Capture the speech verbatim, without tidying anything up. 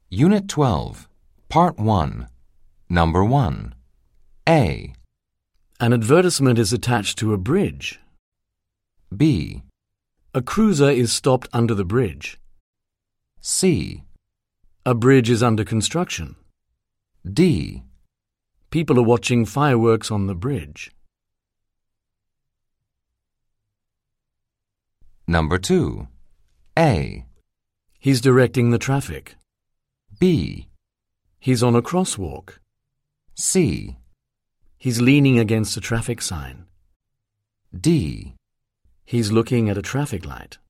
Unit twelve, Part one, Number one. A. An advertisement is attached to a bridge. B. A cruiser is stopped under the bridge. C. A bridge is under construction. D. People are watching fireworks on the bridge. Number two. A. He's directing the traffic. B. He's on a crosswalk. C. He's leaning against a traffic sign. D. He's looking at a traffic light.